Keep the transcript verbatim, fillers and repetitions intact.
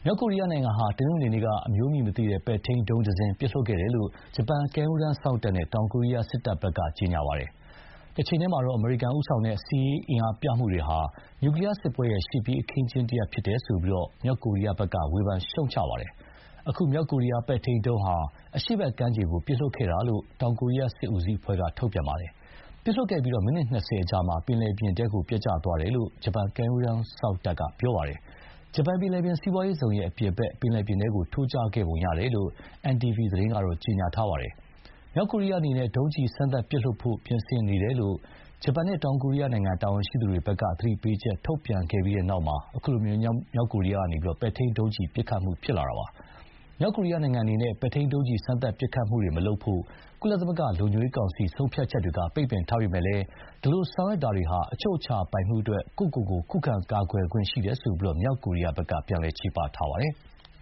မြောက်ကိုရီးယားနိုင်ငံဟာတနင်္ဂနွေနေ့ကအမျိုးအမည်မသိတဲ့ပဲ့ထိန်းဒုံးတစင်းပစ်လွှတ်ခဲ့တယ်လို့ဂျပန်ကမ်းရိုးတန်းစောင့်တပ်နဲ့တောင်ကိုရီးယားစစ်တပ်ဘက်ကကြေညာပါတယ်။တချိန်တည်းမှာတော့အမေရိကန်ဦးဆောင်တဲ့စစ်ရေးအင်အားပြမှုတွေဟာနျူကလ িয়ার စစ်ပွဲရဲ့ရှေ့ပြေးအခင်းအကျင်းတရပ်ဖြစ်တယ်ဆိုပြီးမြောက်ကိုရီးယားဘက်ကဝေဖန်ရှုတ်ချပါတယ်။အခုမြောက်ကိုရီးယားပဲ့ထိန်းဒုံးဟာအရှေ့ဘက်ကမ်းခြေကိုပစ်လွှတ်ခဲ့တာလို့တောင်ကိုရီးယားစစ်ဦးစီးအဖွဲ့ကထုတ်ပြန်ပါတယ်။ပစ်လွှတ်ခဲ့ပြီးမိနစ်နှစ်ဆယ်အကြာမှာပင်လယ်ပြင်ထဲပျက်ကျသွားတယ်လို့ဂျပန်ကမ်းရိုးတန်းစောင့်တပ်ကပြောပါတယ်။ဂျပန်ပင်လယ်ပြင်စီးပွားရေးဇုံရဲ့အပြင်ဘက်ပင်လယ်ပြင်ထဲထိုးကျခဲ့ပုံရတယ်လို့ အန် တီ ဗီ သတင်းကတော့ကြေညာထားပါတယ်။မြောက်ကိုရီးယားအနေနဲ့ဒုံးကျည်စမ်းသပ်ပစ်လွှတ်ဖို့ပြင်ဆင်နေတယ်လို့ဂျပန်နဲ့တောင်ကိုရီးယားနိုင်ငံတာဝန်ရှိသူတွေဘက်ကသတိပေးချက်ထုတ်ပြန်ခဲ့ပြီးတဲ့နောက်အခုလိုမြောက်ကိုရီးယားကပဲ့ထိန်းဒုံးကျည်ပစ်ခတ်မှုဖြစ်လာတာပါ။မြောက်ကိုရီးယားနိုင်ငံအနေနဲ့ပဲ့ထိန်းဒုံးကျည်စမ်းသပ်ပစ်ခတ်မှုတွေမလုပ်ဖို့ကုလသမဂ္ဂလုံခြုံရေးကောင်စီဆုံးဖြတ်ချက်တွေကပိတ်ပင်ထားပေမဲ့လည်းဒီလိုဆောင်ရွက်တာတွေဟာအချုပ်အခြာပိုင်မှုအတွက်ကိုယ့်ကိုယ်ကိုခုခံကာကွယ်ခွင့်ရှိတယ်ဆိုပြီးမြောက်ကိုရီးယားဘက်ကပြန်လည်ချေပထားပါတယ်။